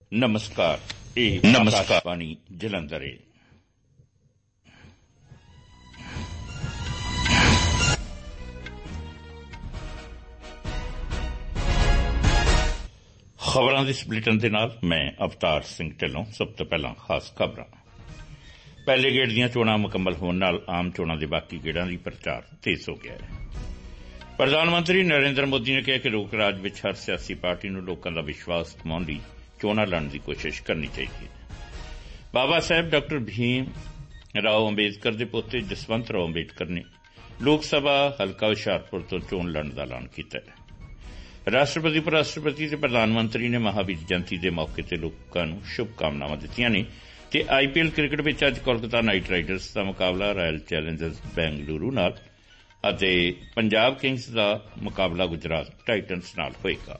ਨਮਸਕਾਰ। ਇਹ ਆਕਾਸ਼ਵਾਣੀ ਜਲੰਧਰ ਹੈ। ਖਬਰਾਂ ਦੇ ਸਪਲਿਟਨ ਦੇ ਨਾਲ ਮੈਂ ਅਵਤਾਰ ਸਿੰਘ ਢਿੱਲੋਂ। ਸਭ ਤੋਂ ਪਹਿਲਾਂ ਖਾਸ ਖਬਰਾਂ। ਪਹਿਲੇ ਗੇੜ ਦੀਆਂ ਚੋਣਾਂ ਮੁਕੰਮਲ ਹੋਣ ਨਾਲ ਆਮ ਚੋਣਾਂ ਦੇ ਬਾਕੀ ਗੇੜਾਂ ਲਈ ਪ੍ਰਚਾਰ ਤੇਜ਼ ਹੋ ਗਿਆ ਹੈ। ਪ੍ਰਧਾਨ ਮੰਤਰੀ ਨਰਿੰਦਰ ਮੋਦੀ ਨੇ ਕਿਹਾ ਕਿ ਲੋਕ ਰਾਜ ਵਿੱਚ ਹਰ ਸਿਆਸੀ ਪਾਰਟੀ ਨੂੰ ਲੋਕਾਂ ਦਾ ਵਿਸ਼ਵਾਸ ਕਮਾਉਣ ਲਈ ਚੋਣਾਂ ਲੜਨ ਦੀ ਕੋਸ਼ਿਸ਼ ਕਰਨੀ ਚਾਹੀਦੀ ਹੈ। ਬਾਬਾ ਸਾਹਿਬ ਡਾ ਭੀਮ ਰਾਓ ਅੰਬੇਦਕਰ ਦੇ ਪੋਤੇ ਜਸਵੰਤ ਰਾਓ ਅੰਬੇਦਕਰ ਨੇ ਲੋਕ ਸਭਾ ਹਲਕਾ ਹੁਸ਼ਿਆਰਪੁਰ ਤੋਂ ਚੋਣ ਲੜਨ ਦਾ ਐਲਾਨ ਕੀਤਾ ਹੈ। ਰਾਸ਼ਟਰਪਤੀ ਉਪ ਰਾਸ਼ਟਰਪਤੀ ਤੇ ਪ੍ਰਧਾਨ ਮੰਤਰੀ ਨੇ ਮਹਾਵੀਰ ਜਯੰਤੀ ਦੇ ਮੌਕੇ ਤੇ ਲੋਕਾਂ ਨੂੰ ਸ਼ੁਭਕਾਮਨਾਵਾਂ ਦਿੱਤੀਆਂ ਨੇ ਤੇ ਆਈਪੀਐਲ ਕ੍ਰਿਕਟ ਵਿੱਚ ਅੱਜ ਕੋਲਕਾਤਾ ਨਾਈਟ ਰਾਈਡਰਸ ਦਾ ਮੁਕਾਬਲਾ ਰਾਇਲ ਚੈਲੰਜਰਸ ਬੈਂਗਲੁਰੂ ਨਾਲ ਅਤੇ ਪੰਜਾਬ ਕਿੰਗਜ਼ ਦਾ ਮੁਕਾਬਲਾ ਗੁਜਰਾਤ ਟਾਈਟਨਸ ਨਾਲ ਹੋਏਗਾ।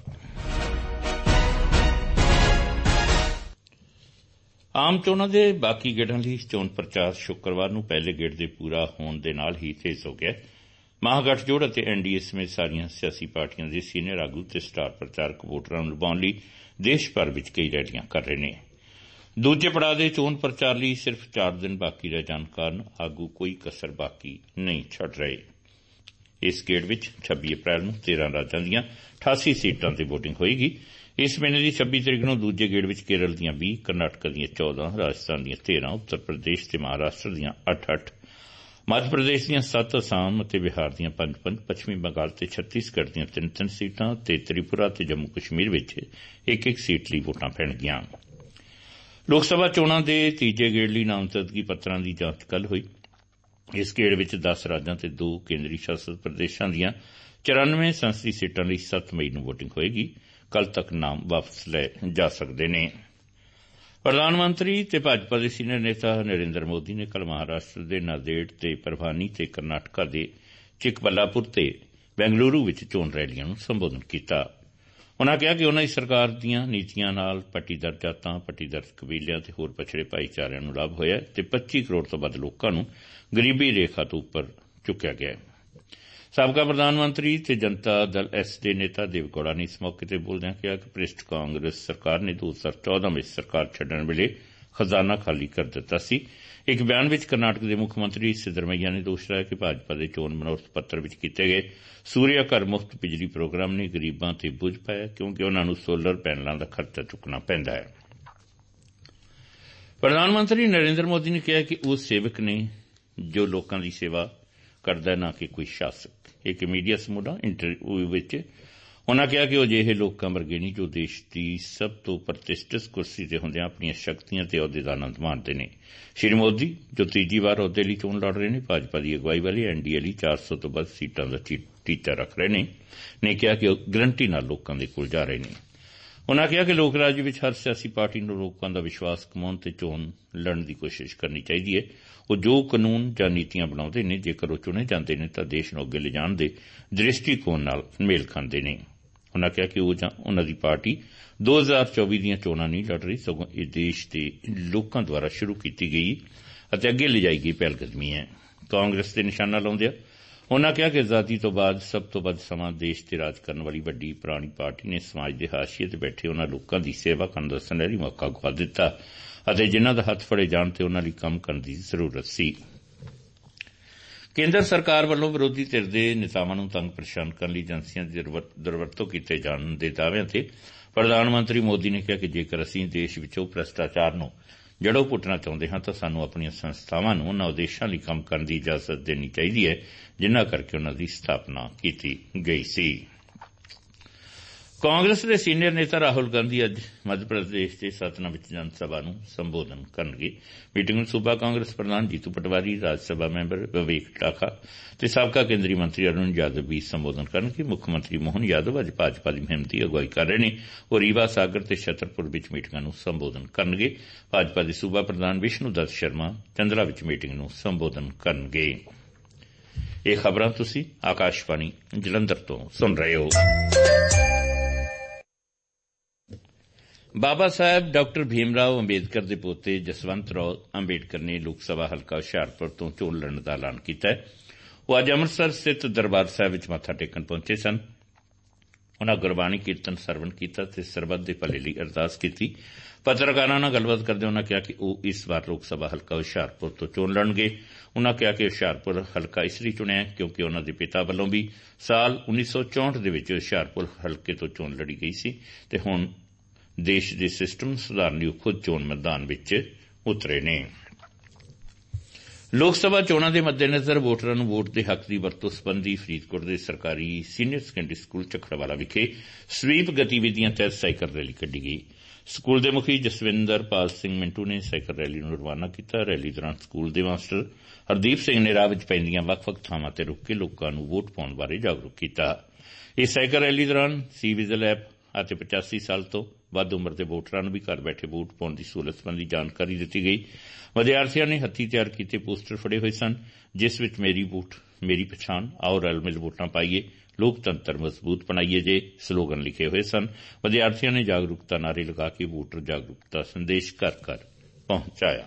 ਆਮ ਚੋਣਾਂ ਦੇ ਬਾਕੀ ਗੇੜਾਂ ਲਈ ਚੋਣ ਪ੍ਰਚਾਰ ਸ਼ੁੱਕਰਵਾਰ ਨੂੰ ਪਹਿਲੇ ਗੇੜ ਦੇ ਪੂਰਾ ਹੋਣ ਦੇ ਨਾਲ ਹੀ ਤੇਜ਼ ਹੋ ਗਿਆ। ਮਹਾਗਠਜੋੜ ਅਤੇ ਐਨਡੀਏ ਸਮੇਤ ਸਾਰੀਆਂ ਸਿਆਸੀ ਪਾਰਟੀਆਂ ਦੇ ਸੀਨੀਅਰ ਆਗੂ ਤੇ ਸਟਾਰ ਪ੍ਰਚਾਰਕ ਵੋਟਰਾਂ ਨੂੰ ਲੁਭਾਉਣ ਲਈ ਦੇਸ਼ ਭਰ ਵਿੱਚ ਕਈ ਰੈਲੀਆਂ ਕਰ ਰਹੇ ਨੇ। ਦੂਜੇ ਪੜਾਅ ਦੇ ਚੋਣ ਪ੍ਰਚਾਰ ਲਈ ਸਿਰਫ 4 ਦਿਨ ਬਾਕੀ ਰਹਿ ਜਾਣ ਕਾਰਨ ਆਗੂ ਕੋਈ ਕਸਰ ਬਾਕੀ ਨਹੀਂ ਛੱਡ ਰਹੇ। ਇਸ ਗੇੜ ਵਿੱਚ 26 ਅਪ੍ਰੈਲ ਨੂੰ 13 ਰਾਜਾਂ ਦੀਆਂ 88 ਸੀਟਾਂ ਤੇ ਵੋਟਿੰਗ ਹੋਏਗੀ। ਇਸ ਮਹੀਨੇ ਦੀ 26 ਤਰੀਕ ਨੂੰ ਦੂਜੇ ਗੇੜ ਵਿੱਚ ਕੇਰਲ ਦੀਆਂ 20, ਕਰਨਾਟਕ ਦੀਆਂ 14, ਰਾਜਸਥਾਨ ਦੀਆਂ 13, ਉੱਤਰ ਪ੍ਰਦੇਸ਼ ਤੇ ਮਹਾਰਾਸ਼ਟਰ ਦੀਆਂ 8-8, ਮੱਧ ਪ੍ਰਦੇਸ਼ ਦੀਆਂ 7, ਅਸਾਮ ਅਤੇ ਬਿਹਾਰ ਦੀਆਂ 5-5, ਪੱਛਮੀ ਬੰਗਾਲ ਤੇ ਛੱਤੀਸਗੜ੍ਹ ਦੀਆਂ 3-3 ਸੀਟਾਂ ਤੇ ਤ੍ਰਿਪੁਰਾ ਤੇ ਜੰਮੂ ਕਸ਼ਮੀਰ ਵਿੱਚ 1-1 ਸੀਟ ਲਈ ਵੋਟਾਂ ਪੈਣਗੀਆਂ। ਲੋਕ ਸਭਾ ਚੋਣਾਂ ਦੇ ਤੀਜੇ ਗੇੜ ਲਈ ਨਾਮਜ਼ਦਗੀ ਪੱਤਰਾਂ ਦੀ ਜਾਂਚ ਕੱਲ੍ਹ ਹੋਈ। ਇਸ ਗੇੜ ਵਿੱਚ 10 ਰਾਜਾਂ ਤੇ 2 ਕੇਂਦਰੀ ਸ਼ਾਸਤ ਪ੍ਰਦੇਸ਼ਾਂ ਦੀਆਂ 94 ਸੰਸਦੀ ਸੀਟਾਂ ਲਈ 7 ਮਈ ਨੂੰ ਵੋਟਿੰਗ ਹੋਏਗੀ। ਕੱਲ੍ਹ ਤੱਕ ਨਾਮ ਵਾਪਸ ਲਏ ਜਾ ਸਕਦੇ ਨੇ। ਪ੍ਰਧਾਨ ਮੰਤਰੀ ਤੇ ਭਾਜਪਾ ਦੇ ਸੀਨੀਅਰ ਨੇਤਾ ਨਰਿੰਦਰ ਮੋਦੀ ਨੇ ਕੱਲ੍ਹ ਮਹਾਰਾਸ਼ਟਰ ਦੇ ਨਾਂਦੇੜ ਤੇ ਪਰਭਾਨੀ ਤੇ ਕਰਨਾਟਕਾ ਦੇ ਚਿਕਬੱਲਾਪੁਰ ਤੇ ਬੈਂਗਲੁਰੂ ਵਿੱਚ ਚੋਣ ਰੈਲੀਆਂ ਨੂੰ ਸੰਬੋਧਨ ਕੀਤਾ। ਉਨ੍ਹਾਂ ਕਿਹਾ ਕਿ ਉਨ੍ਹਾਂ ਦੀ ਸਰਕਾਰ ਦੀਆਂ ਨੀਤੀਆਂ ਨਾਲ ਪੱਟੀਦਰ ਜਾਤਾਂ, ਪੱਟੀਦਰ ਕਬੀਲਿਆਂ ਤੇ ਹੋਰ ਪਛੜੇ ਭਾਈਚਾਰਿਆਂ ਨੂੰ ਲਾਭ ਹੋਇਆ ਤੇ 25 ਕਰੋੜ ਤੋਂ ਵੱਧ ਲੋਕਾਂ ਨੂੰ ਗਰੀਬੀ ਰੇਖਾ ਤੋਂ ਉੱਪਰ ਚੁੱਕਿਆ ਗਿਆ। ਸਾਬਕਾ ਪ੍ਰਧਾਨ ਮੰਤਰੀ ਤੇ ਜਨਤਾ ਦਲ ਐਸ ਦੇ ਨੇਤਾ ਦੇਵ ਗੌੜਾ ਨੇ ਇਸ ਮੌਕੇ ਤੇ ਬੋਲਦਿਆਂ ਕਿਹਾ ਕਿ ਭ੍ਰਿਸ਼ਟ ਕਾਂਗਰਸ ਸਰਕਾਰ ਨੇ 2014 ਵਿੱਚ ਸਰਕਾਰ ਛੱਡਣ ਵੇਲੇ ਖਜ਼ਾਨਾ ਖਾਲੀ ਕਰ ਦਿੱਤਾ ਸੀ। ਇੱਕ ਬਿਆਨ ਵਿੱਚ ਕਰਨਾਟਕ ਦੇ ਮੁੱਖ ਮੰਤਰੀ ਸਿੱਧਰਮਈਆ ਨੇ ਦੋਸ਼ ਲਾਇਆ ਕਿ ਭਾਜਪਾ ਦੇ ਚੋਣ ਮਨੋਰਥ ਪੱਤਰ ਵਿੱਚ ਕੀਤੇ ਗਏ ਸੂਰਿਆ ਘਰ ਮੁਫਤ ਬਿਜਲੀ ਪ੍ਰੋਗਰਾਮ ਨੇ ਗਰੀਬਾਂ ਤੇ ਬੋਝ ਪਾਇਆ ਕਿਉਂਕਿ ਉਨ੍ਹਾਂ ਨੂੰ ਸੋਲਰ ਪੈਨਲਾਂ ਦਾ ਖਰਚਾ ਚੁੱਕਣਾ ਪੈਂਦਾ ਹੈ। ਪ੍ਰਧਾਨ ਮੰਤਰੀ ਨਰਿੰਦਰ ਮੋਦੀ ਨੇ ਕਿਹਾ ਕਿ ਉਹ ਸੇਵਕ ਨੇ ਜੋ ਲੋਕਾਂ ਦੀ ਸੇਵਾ ਕਰਦਾ ਨਾ ਕਿ ਕੋਈ ਸ਼ਾਸਕ। ਇੱਕ ਮੀਡੀਆ ਸਮੂਹ ਨਾਲ ਇੰਟਰਵਿਊ ਵਿੱਚ ਉਨ੍ਹਾਂ ਕਿਹਾ ਕਿ ਉਹ ਅਜਿਹੇ ਲੋਕਾਂ ਵਰਗੇ ਨਹੀਂ ਜੋ ਦੇਸ਼ ਦੀ ਸਭ ਤੋਂ ਪ੍ਰਤਿਸ਼ਠਿਤ ਕੁਰਸੀ ਤੇ ਹੁੰਦਿਆਂ ਆਪਣੀਆਂ ਸ਼ਕਤੀਆਂ ਤੇ ਅਹੁਦੇ ਦਾ ਆਨੰਦ ਮਾਣਦੇ ਨੇ। ਸ਼੍ਰੀ ਮੋਦੀ ਜੋ ਤੀਜੀ ਵਾਰ ਅਹੁਦੇ ਲਈ ਚੋਣ ਲੜ ਰਹੇ ਨੇ ਭਾਜਪਾ ਦੀ ਅਗਵਾਈ ਵਾਲੀ ਐਨਡੀਏ ਲਈ 400 ਤੋਂ ਵੱਧ ਸੀਟਾਂ ਦਾ ਟੀਚਾ ਰੱਖ ਰਹੇ ਨੇ ਕਿਹਾ ਕਿ ਉਹ ਗਰੰਟੀ ਨਾਲ ਲੋਕਾਂ ਦੇ ਕੋਲ ਜਾ ਰਹੇ ਨੇ। ਉਨ੍ਹਾਂ ਕਿਹਾ ਕਿ ਲੋਕ ਰਾਜ ਵਿੱਚ ਹਰ ਸਿਆਸੀ ਪਾਰਟੀ ਨੂੰ ਲੋਕਾਂ ਦਾ ਵਿਸ਼ਵਾਸ ਕਮਾਉਣ ਤੇ ਚੋਣ ਲੜਨ ਦੀ ਕੋਸ਼ਿਸ਼ ਕਰਨੀ ਚਾਹੀਦੀ ਹੈ। ਉਹ ਜੋ ਕਾਨੂੰਨ ਜਾਂ ਨੀਤੀਆਂ ਬਣਾਉਂਦੇ ਨੇ ਜੇਕਰ ਉਹ ਚੁਣੇ ਜਾਂਦੇ ਨੇ ਤਾਂ ਦੇਸ਼ ਨੂੰ ਅੱਗੇ ਲਿਜਾਣ ਦੇ ਦ੍ਰਿਸ਼ਟੀਕੋਣ ਨਾਲ ਮੇਲ ਖਾਂਦੇ ਨੇ। ਉਨ੍ਹਾਂ ਕਿਹਾ ਕਿ ਉਹ ਜਾਂ ਉਨ੍ਹਾਂ ਦੀ ਪਾਰਟੀ 2024 ਦੀਆਂ ਚੋਣਾਂ ਨਹੀਂ ਲੜ ਰਹੀ ਸਗੋਂ ਇਹ ਦੇਸ਼ ਦੇ ਲੋਕਾਂ ਦੁਆਰਾ ਸ਼ੁਰੂ ਕੀਤੀ ਗਈ ਅਤੇ ਅੱਗੇ ਲਿਜਾਈ ਗਈ ਪਹਿਲਕਦਮੀ ਹੈ। ਕਾਂਗਰਸ ਤੇ ਨਿਸ਼ਾਨਾ ਲਾਉਂਦਿਆਂ ਉਨ੍ਹਾਂ ਕਿਹਾ ਕਿ ਆਜ਼ਾਦੀ ਤੋਂ ਬਾਅਦ ਸਭ ਤੋਂ ਵੱਧ ਸਮਾਂ ਦੇਸ਼ ਤੇ ਰਾਜ ਕਰਨ ਵਾਲੀ ਵੱਡੀ ਪੁਰਾਣੀ ਪਾਰਟੀ ਨੇ ਸਮਾਜ ਦੇ ਹਾਸ਼ੀਏ ਤੇ ਬੈਠੇ ਉਨ੍ਹਾਂ ਲੋਕਾਂ ਦੀ ਸੇਵਾ ਕਰਨ ਦਾ ਸੁਨਹਿਰੀ ਮੌਕਾ ਗੁਆ ਦਿੱਤਾ ਅਤੇ ਜਿਨ੍ਹਾਂ ਦਾ ਹੱਥ ਫੜੇ ਜਾਣ ਤੇ ਉਨ੍ਹਾਂ ਲਈ ਕੰਮ ਕਰਨ ਦੀ ਜ਼ਰੂਰਤ ਸੀ। ਕੇਂਦਰ ਸਰਕਾਰ ਵੱਲੋਂ ਵਿਰੋਧੀ ਧਿਰ ਦੇ ਨੇਤਾਵਾਂ ਨੂੰ ਤੰਗ ਪਰੇਸ਼ਾਨ ਕਰਨ ਲਈ ਏਜੰਸੀਆਂ ਦੀ ਦੁਰਵਰਤੋਂ ਕੀਤੇ ਜਾਣ ਦੇ ਦਾਅਵਿਆਂ ਤੇ ਪ੍ਰਧਾਨ ਮੰਤਰੀ ਮੋਦੀ ਨੇ ਕਿਹਾ ਕਿ ਜੇਕਰ ਅਸੀਂ ਦੇਸ਼ ਵਿੱਚੋਂ ਭ੍ਰਿਸ਼ਟਾਚਾਰ ਨੂੰ ਜੜੋਂ ਪੁੱਟਣਾ ਚਾਹੁੰਦੇ ਹਾਂ ਤਾਂ ਸਾਨੂੰ ਆਪਣੀਆਂ ਸੰਸਥਾਵਾਂ ਨੂੰ ਉਨ੍ਹਾਂ ਉਦੇਸ਼ਾਂ ਲਈ ਕੰਮ ਕਰਨ ਦੀ ਇਜਾਜ਼ਤ ਦੇਣੀ ਚਾਹੀਦੀ ਹੈ ਜਿਨ੍ਹਾਂ ਕਰਕੇ ਉਨ੍ਹਾਂ ਦੀ ਸਥਾਪਨਾ ਕੀਤੀ ਗਈ ਸੀ। ਕਾਂਗਰਸ ਦੇ ਸੀਨੀਅਰ ਨੇਤਾ ਰਾਹੁਲ ਗਾਂਧੀ ਅੱਜ ਮੱਧ ਪ੍ਰਦੇਸ਼ ਦੇ ਸਤਨਾ ਵਿੱਚ ਜਨ ਸਭਾ ਨੂੰ ਸੰਬੋਧਨ ਕਰਨਗੇ। ਮੀਟਿੰਗ ਨੂੰ ਸੂਬਾ ਕਾਂਗਰਸ ਪ੍ਰਧਾਨ ਜੀਤੂ ਪਟਵਾਰੀ, ਰਾਜ ਸਭਾ ਮੈਂਬਰ ਵਿਵੇਕ ਟਾਖਾ ਤੇ ਸਾਬਕਾ ਕੇਂਦਰੀ ਮੰਤਰੀ ਅਰੁਣ ਯਾਦਵ ਵੀ ਸੰਬੋਧਨ ਕਰਨਗੇ। ਮੁੱਖ ਮੰਤਰੀ ਮੋਹਨ ਯਾਦਵ ਅੱਜ ਭਾਜਪਾ ਦੀ ਮੁਹਿੰਮ ਦੀ ਅਗਵਾਈ ਕਰ ਰਹੇ ਨੇ। ਉਹ ਰੀਵਾ, ਸਾਗਰ ਤੇ ਛਤਰਪੁਰ ਵਿੱਚ ਮੀਟਿੰਗਾਂ ਨੂੰ ਸੰਬੋਧਨ ਕਰਨਗੇ। ਭਾਜਪਾ ਦੇ ਸੂਬਾ ਪ੍ਰਧਾਨ ਵਿਸ਼ਨੂੰ ਦੱਤ ਸ਼ਰਮਾ ਚੰਦਰਾ ਵਿੱਚ ਮੀਟਿੰਗ ਨੂੰ ਸੰਬੋਧਨ ਕਰਨਗੇ। ਇਹ ਖਬਰਾਂ ਤੁਸੀਂ ਆਕਾਸ਼ਵਾਣੀ ਜਲੰਧਰ ਤੋਂ ਸੁਣ ਰਹੇ ਹੋ। ਬਾਬਾ ਸਾਹਿਬ ਡਾ ਭੀਮ ਰਾਓ ਅੰਬੇਦਕਰ ਦੇ ਪੋਤੇ ਜਸਵੰਤ ਰਾਓ ਅੰਬੇਦਕਰ ਨੇ ਲੋਕ ਸਭਾ ਹਲਕਾ ਹੁਸ਼ਿਆਰਪੁਰ ਤੋਂ ਚੋਣ ਲੜਨ ਦਾ ਐਲਾਨ ਕੀਤਾ ਹੈ। ਉਹ ਅੱਜ ਅੰਮ੍ਰਿਤਸਰ ਸਥਿਤ ਦਰਬਾਰ ਸਾਹਿਬ ਵਿੱਚ ਮੱਥਾ ਟੇਕਣ ਪਹੁੰਚੇ ਸਨ। ਉਨ੍ਹਾਂ ਗੁਰਬਾਣੀ ਕੀਰਤਨ ਸਰਵਣ ਕੀਤਾ ਅਤੇ ਸਰਬੱਤ ਦੇ ਭਲੇ ਲਈ ਅਰਦਾਸ ਕੀਤੀ। ਪੱਤਰਕਾਰਾਂ ਨਾਲ ਗੱਲਬਾਤ ਕਰਦੇ ਉਨ੍ਹਾਂ ਕਿਹਾ ਕਿ ਉਹ ਇਸ ਵਾਰ ਲੋਕ ਸਭਾ ਹਲਕਾ ਹੁਸ਼ਿਆਰਪੁਰ ਤੋਂ ਚੋਣ ਲੜਨਗੇ। ਉਨ੍ਹਾਂ ਕਿਹਾ ਕਿ ਹੁਸ਼ਿਆਰਪੁਰ ਹਲਕਾ ਇਸ ਲਈ ਚੁਣਿਆ ਕਿਉਂਕਿ ਉਨ੍ਹਾਂ ਦੇ ਪਿਤਾ ਵੱਲੋਂ ਵੀ ਸਾਲ 1964 ਦੇ ਵਿੱਚ ਹੁਸ਼ਿਆਰਪੁਰ ਹਲਕੇ ਤੋਂ ਚੋਣ ਲੜੀ ਗਈ ਸੀ ਅਤੇ ਹੁਣ ਦੇਸ਼ ਦੇ ਸਿਸਟਮ ਸੁਧਾਰਨ ਲਈ ਖੁਦ ਚੋਣ ਮੈਦਾਨ ਵਿੱਚ ਉਤਰੇ ਨੇ। ਲੋਕ ਸਭਾ ਚੋਣਾਂ ਦੇ ਮੱਦੇਨਜ਼ਰ ਵੋਟਰਾਂ ਨੂੰ ਵੋਟ ਦੇ ਹੱਕ ਦੀ ਵਰਤੋਂ ਸਬੰਧੀ ਫਰੀਦਕੋਟ ਦੇ ਸਰਕਾਰੀ ਸੀਨੀਅਰ ਸੈਕੰਡਰੀ ਸਕੂਲ ਝਖੜਵਾਲਾ ਵਿਖੇ ਸਵੀਪ ਗਤੀਵਿਧੀਆਂ ਤਹਿਤ ਸਾਈਕਲ ਰੈਲੀ ਕੱਢੀ ਗਈ। ਸਕੂਲ ਦੇ ਮੁਖੀ ਜਸਵਿੰਦਰ ਪਾਲ ਸਿੰਘ ਮਿੰਟੂ ਨੇ ਸਾਈਕਲ ਰੈਲੀ ਨੂੰ ਰਵਾਨਾ ਕੀਤਾ। ਰੈਲੀ ਦੌਰਾਨ ਸਕੂਲ ਦੇ ਮਾਸਟਰ ਹਰਦੀਪ ਸਿੰਘ ਨੇ ਰਾਹ ਵਿੱਚ ਪੈਂਦੀਆਂ ਵੱਖ-ਵੱਖ ਥਾਵਾਂ ਤੇ ਰੁਕ ਕੇ ਲੋਕਾਂ ਨੂੰ ਵੋਟ ਪਾਉਣ ਬਾਰੇ ਜਾਗਰੂਕ ਕੀਤਾ। ਇਸ ਸਾਈਕਲ ਰੈਲੀ ਦੌਰਾਨ ਸੀ-ਵਿਜ਼ਲ ਐਪ ਅਤੇ 85 ਸਾਲ ਤੋਂ ਵੱਧ ਉਮਰ ਦੇ ਵੋਟਰਾਂ ਨੂੰ ਵੀ ਘਰ ਬੈਠੇ ਵੋਟ ਪਾਉਣ ਦੀ ਸਹੂਲਤ ਸਬੰਧੀ ਜਾਣਕਾਰੀ ਦਿੱਤੀ ਗਈ। ਵਿਦਿਆਰਥੀਆਂ ਨੇ ਹੱਥੀਂ ਤਿਆਰ ਕੀਤੇ ਪੋਸਟਰ ਫੜੇ ਹੋਏ ਸਨ, ਜਿਸ ਵਿੱਚ ਮੇਰੀ ਵੋਟ ਮੇਰੀ ਪਛਾਣ, ਆਓ ਰਲ ਮਿਲ ਵੋਟਾਂ ਪਾਈਏ, ਲੋਕਤੰਤਰ ਮਜ਼ਬੂਤ ਬਣਾਈਏ ਜੇ ਸਲੋਗਨ ਲਿਖੇ ਹੋਏ ਸਨ। ਵਿਦਿਆਰਥੀਆਂ ਨੇ ਜਾਗਰੂਕਤਾ ਨਾਅਰੇ ਲਗਾ ਕੇ ਵੋਟਰ ਜਾਗਰੂਕਤਾ ਸੰਦੇਸ਼ ਘਰ ਘਰ ਪਹੁੰਚਾਇਆ।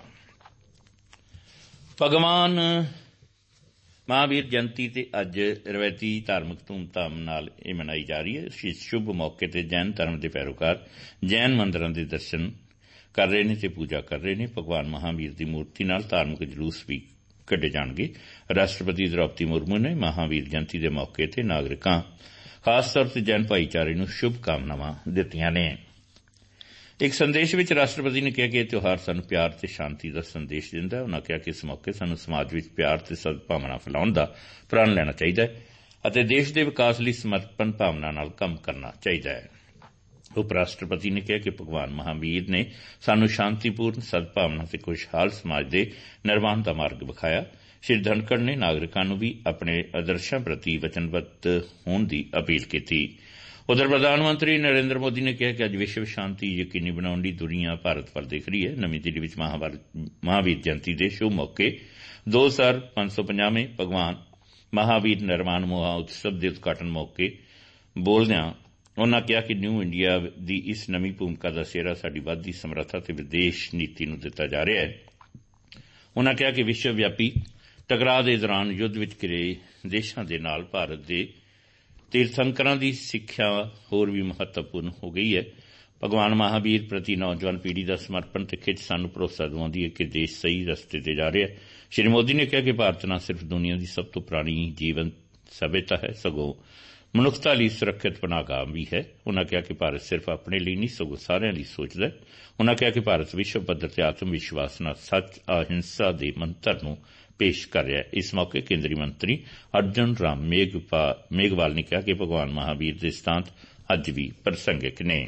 ਭਗਵਾਨ ਮਹਾਂਵੀਰ ਜਯੰਤੀ ਤੇ ਅੱਜ ਰਵਾਇਤੀ ਧਾਰਮਿਕ ਧੂਮਧਾਮ ਨਾਲ ਇਹ ਮਨਾਈ ਜਾ ਰਹੀ ਹੈ। ਇਸ ਸ਼ੁਭ ਮੌਕੇ ਤੇ ਜੈਨ ਧਰਮ ਦੇ ਪੈਰੋਕਾਰ ਜੈਨ ਮੰਦਰਾਂ ਦੇ ਦਰਸ਼ਨ ਕਰ ਰਹੇ ਨੇ ਤੇ ਪੂਜਾ ਕਰ ਰਹੇ ਨੇ। ਭਗਵਾਨ ਮਹਾਂਵੀਰ ਦੀ ਮੂਰਤੀ ਨਾਲ ਧਾਰਮਿਕ ਜਲੂਸ ਵੀ ਕੱਢੇ ਜਾਣਗੇ। ਰਾਸ਼ਟਰਪਤੀ ਦ੍ਰੌਪਦੀ ਮੁਰਮੂ ਨੇ ਮਹਾਂਵੀਰ ਜਯੰਤੀ ਦੇ ਮੌਕੇ ਤੇ ਨਾਗਰਿਕਾਂ, ਖਾਸ ਤੌਰ ਤੇ ਜੈਨ ਭਾਈਚਾਰੇ ਨੂੰ ਸ਼ੁਭ ਕਾਮਨਾਵਾਂ ਦਿੱਤੀਆਂ ਨੇ। ਇੱਕ ਸੰਦੇਸ਼ ਵਿੱਚ ਰਾਸ਼ਟਰਪਤੀ ਨੇ ਕਿਹਾ ਕਿ ਇਹ ਤਿਉਹਾਰ ਸਾਨੂੰ ਪਿਆਰ ਤੇ ਸ਼ਾਂਤੀ ਦਾ ਸੰਦੇਸ਼ ਦਿੰਦਾ ਹੈ। ਉਨ੍ਹਾਂ ਕਿਹਾ ਕਿ ਇਸ ਮੌਕੇ ਸਾਨੂੰ ਸਮਾਜ ਵਿੱਚ ਪਿਆਰ ਤੇ ਸਦਭਾਵਨਾ ਫੈਲਾਉਣ ਦਾ ਪ੍ਰਣ ਲੈਣਾ ਚਾਹੀਦਾ ਹੈ ਅਤੇ ਦੇਸ਼ ਦੇ ਵਿਕਾਸ ਲਈ ਸਮਰਪਣ ਭਾਵਨਾ ਨਾਲ ਕੰਮ ਕਰਨਾ ਚਾਹੀਦਾ ਹੈ। ਉਪ ਰਾਸ਼ਟਰਪਤੀ ਨੇ ਕਿਹਾ ਕਿ ਭਗਵਾਨ ਮਹਾਂਵੀਰ ਨੇ ਸਾਨੂੰ ਸ਼ਾਂਤੀਪੂਰਨ, ਸਦਭਾਵਨਾ ਤੇ ਖੁਸ਼ਹਾਲ ਸਮਾਜ ਦੇ ਨਿਰਮਾਣ ਦਾ ਮਾਰਗ ਵਿਖਾਇਆ। ਸ਼੍ਰੀ ਧਨਖੜ ਨੇ ਨਾਗਰਿਕਾਂ ਨੂੰ ਵੀ ਆਪਣੇ ਆਦਰਸ਼ਾਂ ਪ੍ਰਤੀ ਵਚਨਬੱਧ ਹੋਣ ਦੀ ਅਪੀਲ ਕੀਤੀ। ਉਧਰ ਪ੍ਰਧਾਨ ਮੰਤਰੀ ਨਰਿੰਦਰ ਮੋਦੀ ਨੇ ਕਿਹਾ ਕਿ ਅੱਜ ਵਿਸ਼ਵ ਸ਼ਾਂਤੀ ਯਕੀਨੀ ਬਣਾਉਣ ਲਈ ਦੁਨੀਆ ਭਾਰਤ ਵੱਲ ਦੇਖ ਰਹੀ ਹੈ। ਨਵੀਂ ਦਿੱਲੀ ਵਿੱਚ ਮਹਾਂਵੀਰ ਜਯੰਤੀ ਦੇ ਸ਼ੁਭ ਮੌਕੇ 2550ਵੇਂ ਭਗਵਾਨ ਮਹਾਂਵੀਰ ਨਿਰਮਾਣ ਮਹੋਤਸਵ ਦੇ ਉਦਘਾਟਨ ਮੌਕੇ ਬੋਲਦਿਆਂ ਉਨ੍ਹਾਂ ਕਿਹਾ ਕਿ ਨਿਊ ਇੰਡੀਆ ਦੀ ਇਸ ਨਵੀਂ ਭੂਮਿਕਾ ਦਾ ਸਿਹਰਾ ਸਾਡੀ ਵੱਧਦੀ ਸਮਰੱਥਾ ਤੇ ਵਿਦੇਸ਼ ਨੀਤੀ ਨੂੰ ਦਿੱਤਾ ਜਾ ਰਿਹਾ ਹੈ। ਉਨ੍ਹਾਂ ਕਿਹਾ ਕਿ ਵਿਸ਼ਵ ਵਿਆਪੀ ਟਕਰਾਅ ਦੇ ਦੌਰਾਨ ਯੁੱਧ ਵਿੱਚ ਘਿਰੇ ਦੇਸ਼ਾਂ ਦੇ ਨਾਲ ਭਾਰਤ ਦੇ ਤੀਰਥੰਕਰਾਂ ਦੀ ਸਿੱਖਿਆ ਹੋਰ ਵੀ ਮਹੱਤਵਪੂਰਨ ਹੋ ਗਈ ਹੈ। ਭਗਵਾਨ ਮਹਾਂਵੀਰ ਪ੍ਰਤੀ ਨੌਜਵਾਨ ਪੀੜ੍ਹੀ ਦਾ ਸਮਰਪਣ ਤੇ ਖਿੱਚ ਸਾਨੂੰ ਭਰੋਸਾ ਦਿਵਾਉਂਦੀ ਹੈ ਕਿ ਦੇਸ਼ ਸਹੀ ਰਸਤੇ ਤੇ ਜਾ ਰਿਹਾ ਹੈ। ਸ਼੍ਰੀ ਮੋਦੀ ਨੇ ਕਿਹਾ ਕਿ ਭਾਰਤ ਨਾ ਸਿਰਫ ਦੁਨੀਆ ਦੀ ਸਭ ਤੋਂ ਪੁਰਾਣੀ ਜੀਵਨ ਸਭਿਅਤਾ ਹੈ, ਸਗੋਂ ਮਨੁੱਖਤਾ ਲਈ ਸੁਰੱਖਿਅਤ ਪਨਾਹਗਾਹ ਵੀ ਹੈ। ਉਨ੍ਹਾਂ ਕਿਹਾ ਕਿ ਭਾਰਤ ਸਿਰਫ ਆਪਣੇ ਲਈ ਨਹੀਂ ਸਗੋਂ ਸਾਰਿਆਂ ਲਈ ਸੋਚਦਾ ਹੈ। ਉਨ੍ਹਾਂ ਕਿਹਾ ਕਿ ਭਾਰਤ ਵਿਸ਼ਵ ਪੱਧਰ ਤੇ ਆਤਮ ਵਿਸ਼ਵਾਸ ਨਾਲ ਸੱਚ, ਅਹਿੰਸਾ ਦੇ ਮੰਤਰ ਨੂੰ ਪੇਸ਼ ਕਰ ਰਿਹਾ ਹੈ। ਇਸ ਮੌਕੇ ਕੇਂਦਰੀ ਮੰਤਰੀ ਅਰਜੁਨ ਰਾਮ ਮੇਘਵਾਲ ਨੇ ਕਿਹਾ ਕਿ ਭਗਵਾਨ ਮਹਾਂਵੀਰ ਦੇ ਸਿਧਾਂਤ ਅੱਜ ਵੀ ਪ੍ਰਸੰਗਿਕ ਨੇ।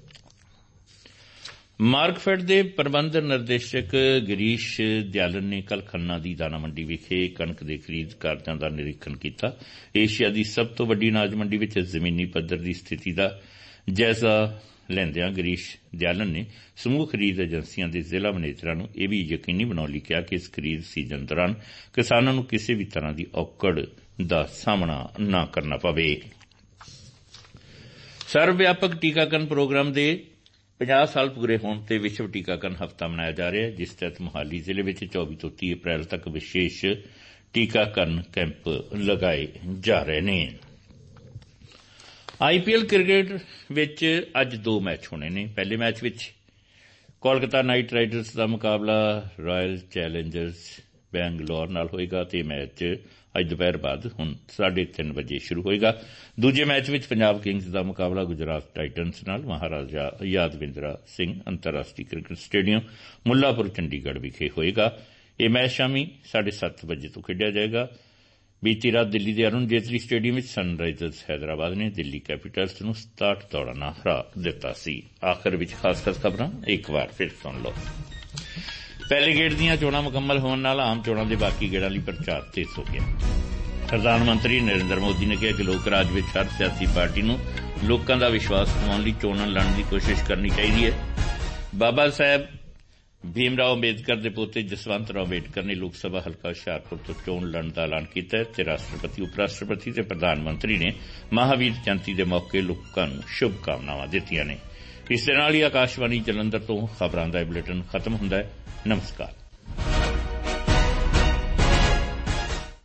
ਮਾਰਕਫੈੱਡ ਦੇ ਪ੍ਰਬੰਧ ਨਿਰਦੇਸ਼ਕ ਗਿਰੀਸ਼ ਦਿਆਲਨ ਨੇ ਕੱਲ੍ਹ ਖੰਨਾ ਦੀ ਦਾਣਾ ਮੰਡੀ ਵਿਖੇ ਕਣਕ ਦੇ ਖਰੀਦ ਕਾਰਜਾਂ ਦਾ ਨਿਰੀਖਣ ਕੀਤਾ। ਏਸ਼ੀਆ ਦੀ ਸਭ ਤੋਂ ਵੱਡੀ ਅਨਾਜ ਮੰਡੀ ਵਿੱਚ ਜ਼ਮੀਨੀ ਪੱਧਰ ਦੀ ਸਥਿਤੀ ਦਾ ਜਾਇਜ਼ਾ ਲੈਂਦਿਆਂ ਗਿਰੀਸ਼ ਦਿਆਲਨ ਨੇ ਸਮੂਹ ਖਰੀਦ ਏਜੰਸੀਆਂ ਦੇ ਜ਼ਿਲ੍ਹਾ ਮੈਨੇਜਰਾਂ ਨੂੰ ਇਹ ਵੀ ਯਕੀਨੀ ਬਣਾਉਣ ਲਈ ਕਿਹਾ ਕਿ ਇਸ ਖਰੀਦ ਸੀਜ਼ਨ ਦੌਰਾਨ ਕਿਸਾਨਾਂ ਨੂੰ ਕਿਸੇ ਵੀ ਤਰ੍ਹਾਂ ਦੀ ਔਕੜ ਦਾ ਸਾਹਮਣਾ ਨਾ ਕਰਨਾ ਪਵੇ। ਸਰਵ ਵਿਆਪਕ ਟੀਕਾਕਰਨ ਪ੍ਰੋਗਰਾਮ ਦੇ 50 ਸਾਲ ਪੂਰੇ ਹੋਣ ਤੇ ਵਿਸ਼ਵ ਟੀਕਾਕਰਨ ਹਫ਼ਤਾ ਮਨਾਇਆ ਜਾ ਰਿਹਾ ਹੈ, ਜਿਸ ਤਹਿਤ ਮੁਹਾਲੀ ਜ਼ਿਲ੍ਹੇ ਵਿੱਚ 24 ਤੋਂ 30 ਅਪ੍ਰੈਲ ਤੱਕ ਵਿਸ਼ੇਸ਼ ਟੀਕਾਕਰਨ ਕੈਂਪ ਲਗਾਏ ਜਾ ਰਹੇ ਨੇ। ਆਈਪੀਐਲ ਕ੍ਰਿਕਟ ਵਿੱਚ ਅੱਜ 2 ਮੈਚ ਹੋਣੇ ਨੇ। ਪਹਿਲੇ ਮੈਚ ਵਿੱਚ ਕੋਲਕਾਤਾ ਨਾਈਟ ਰਾਈਡਰਸ ਦਾ ਮੁਕਾਬਲਾ ਰਾਇਲ ਚੈਲੰਜਰਸ ਬੈਂਗਲੌਰ ਨਾਲ ਹੋਏਗਾ ਤੇ ਮੈਚ ਅੱਜ ਦੁਪਹਿਰ ਬਾਅਦ ਹੁਣ 3:30 ਵਜੇ ਸ਼ੁਰੂ ਹੋਏਗਾ। ਦੂਜੇ ਮੈਚ ਵਿੱਚ ਪੰਜਾਬ ਕਿੰਗਜ਼ ਦਾ ਮੁਕਾਬਲਾ ਗੁਜਰਾਤ ਟਾਈਟਨਸ ਨਾਲ ਮਹਾਰਾਜਾ ਯਾਦਵਿੰਦਰਾ ਸਿੰਘ ਅੰਤਰਰਾਸ਼ਟਰੀ ਕ੍ਰਿਕਟ ਸਟੇਡੀਅਮ ਮੁੱਲਾਪੁਰ ਚੰਡੀਗੜ੍ਹ ਵਿਖੇ ਹੋਏਗਾ। ਇਹ ਮੈਚ ਸ਼ਾਮੀ 7:30 ਵਜੇ ਤੋਂ ਖੇਡਿਆ ਜਾਏਗਾ। ਬੀਤੀ ਰਾਤ ਦਿੱਲੀ ਦੇ ਅਰੁਣ ਜੇਤਲੀ ਸਟੇਡੀਅਮ ਵਿੱਚ ਸਨਰਾਈਜ਼ਰਸ ਹੈਦਰਾਬਾਦ ਨੇ ਦਿੱਲੀ ਕੈਪੀਟਲਸ ਨੂੰ 67 ਦੌੜਾਂ ਨਾਲ ਹਰਾ ਦਿੱਤਾ ਸੀ। ਆਖਰ ਵਿੱਚ ਖਾਸ ਖਬਰਾਂ ਇੱਕ ਵਾਰ ਫਿਰ ਸੁਣ ਲਓ। ਪਹਿਲੇ ਗੇੜ ਦੀਆਂ ਚੋਣਾਂ ਮੁਕੰਮਲ ਹੋਣ ਨਾਲ ਆਮ ਚੋਣਾਂ ਦੇ ਬਾਕੀ ਗੇੜਾਂ ਲਈ ਪ੍ਰਚਾਰ ਤੇਜ਼ ਹੋ ਗਿਆ। ਪ੍ਰਧਾਨ ਮੰਤਰੀ ਨਰਿੰਦਰ ਮੋਦੀ ਨੇ ਕਿਹਾ ਕਿ ਲੋਕ ਰਾਜ ਵਿੱਚ ਹਰ ਸਿਆਸੀ ਪਾਰਟੀ ਨੂੰ ਲੋਕਾਂ ਦਾ ਵਿਸ਼ਵਾਸ ਦਿਵਾਉਣ ਲਈ ਚੋਣਾਂ ਲੜਨ ਦੀ ਕੋਸ਼ਿਸ਼ ਕਰਨੀ ਚਾਹੀਦੀ ਹੈ। ਬਾਬਾ ਸਾਹਿਬ ਭੀਮ ਰਾਓ ਅੰਬੇਦਕਰ ਦੇ ਪੋਤੇ ਜਸਵੰਤ ਰਾਓ ਅੰਬੇਦਕਰ ਨੇ ਲੋਕ ਸਭਾ ਹਲਕਾ ਹੁਸ਼ਿਆਰਪੁਰ ਤੋਂ ਚੋਣ ਲੜਨ ਦਾ ਐਲਾਨ ਕੀਤਾ ਹੈ ਤੇ ਰਾਸ਼ਟਰਪਤੀ, ਉਪ ਰਾਸ਼ਟਰਪਤੀ ਤੇ ਪ੍ਰਧਾਨ ਮੰਤਰੀ ਨੇ ਮਹਾਂਵੀਰ ਜਯੰਤੀ ਦੇ ਮੌਕੇ ਲੋਕਾਂ ਨੂੰ ਸ਼ੁਭ ਕਾਮਨਾਵਾਂ ਦਿੱਤੀਆਂ ਨੇ। ਇਸ ਦੇ ਨਾਲ ਹੀ ਆਕਾਸ਼ਵਾਣੀ ਜਲੰਧਰ ਤੋਂ ਖਬਰਾਂ ਦਾ ਇਹ ਬੁਲੇਟਿਨ ਖਤਮ ਹੁੰਦਾ ਹੈ। ਨਮਸਕਾਰ।